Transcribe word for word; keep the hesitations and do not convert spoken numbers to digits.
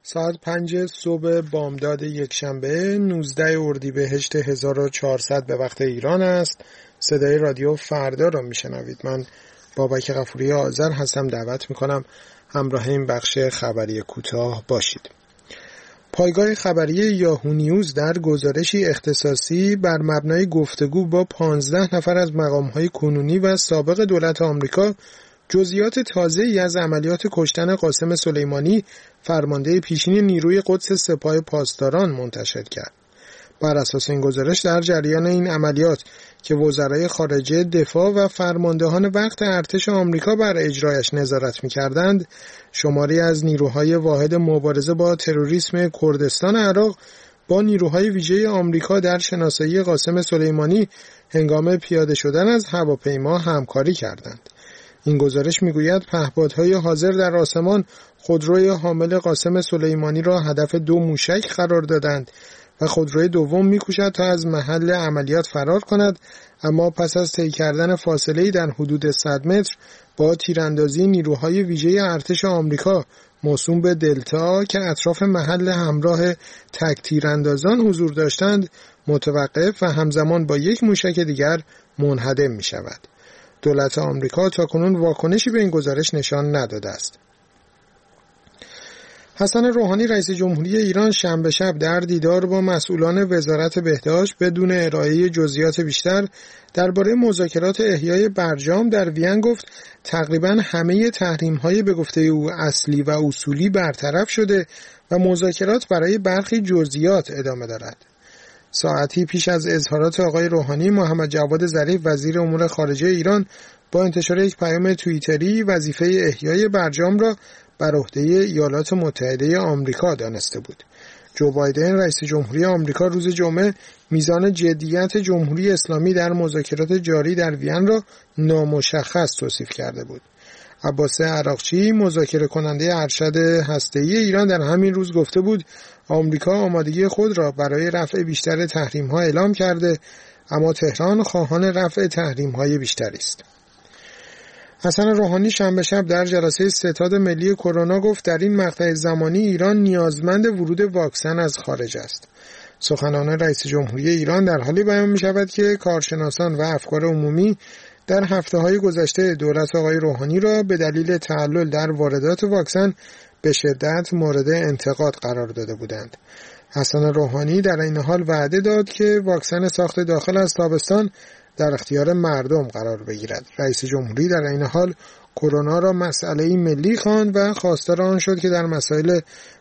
ساعت پنج صبح بامداد یکشنبه نوزده اردیبهشت هزار و چهارصد به وقت ایران است. صدای رادیو فردا را میشنوید. من بابک غفوری آذر هستم. دعوت میکنم همراه این بخش خبری کوتاه باشید. پایگاه خبری یاهو نیوز در گزارشی اختصاصی بر مبنای گفتگو با پانزده نفر از مقام‌های کنونی و سابق دولت آمریکا جزئیات تازه‌ای از عملیات کشتن قاسم سلیمانی فرمانده پیشین نیروی قدس سپاه پاسداران منتشر کرد. بر اساس این گزارش در جریان این عملیات که وزرای خارجه، دفاع و فرماندهان وقت ارتش آمریکا بر اجرایش نظارت می‌کردند، شماری از نیروهای واحد مبارزه با تروریسم کردستان عراق با نیروهای ویژه آمریکا در شناسایی قاسم سلیمانی هنگام پیاده شدن از هواپیما همکاری کردند. این گزارش میگوید پهپادهای حاضر در آسمان خودروی حامل قاسم سلیمانی را هدف دو موشک قرار دادند و خودروی دوم میکوشد تا از محل عملیات فرار کند، اما پس از طی کردن فاصله‌ای در حدود صد متر با تیراندازی نیروهای ویژه ارتش آمریکا موسوم به دلتا که اطراف محل همراه تک تیراندازان حضور داشتند متوقف و همزمان با یک موشک دیگر منهدم می شود. دولت آمریکا تاکنون واکنشی به این گزارش نشان نداده است. حسن روحانی رئیس جمهوری ایران شنبه شب در دیدار با مسئولان وزارت بهداشت بدون ارائه جزئیات بیشتر درباره مذاکرات احیای برجام در وین گفت تقریباً همه تحریم‌های به گفته او اصلی و اصولی برطرف شده و مذاکرات برای برخی جزئیات ادامه دارد. ساعتی پیش از اظهارات آقای روحانی، محمد جواد ظریف وزیر امور خارجه ایران با انتشار یک پیام توییتری وظیفه احیای برجام را بر عهده ایالات متحده آمریکا دانسته بود. جو بایدن رئیس جمهوری آمریکا روز جمعه میزان جدیت جمهوری اسلامی در مذاکرات جاری در وین را نامشخص توصیف کرده بود. عباس عراقچی مذاکره کننده ارشد هسته‌ای ایران در همین روز گفته بود آمریکا آمادگی خود را برای رفع بیشتر تحریم‌ها اعلام کرده، اما تهران خواهان رفع تحریم‌های بیشتری است. حسن روحانی شنبه شب در جلسه ستاد ملی کرونا گفت در این مقطع زمانی ایران نیازمند ورود واکسن از خارج است. سخنان رئیس جمهوری ایران در حالی بیان می شود که کارشناسان و افکار عمومی در هفته‌های گذشته دولت آقای روحانی را به دلیل تعلل در واردات واکسن به شدت مورد انتقاد قرار داده بودند. حسن روحانی در این حال وعده داد که واکسن ساخت داخل از تابستان در اختیار مردم قرار بگیرد. رئیس جمهوری در این حال کرونا را مسئله ملی خواند و خواستار آن شد که در مسائل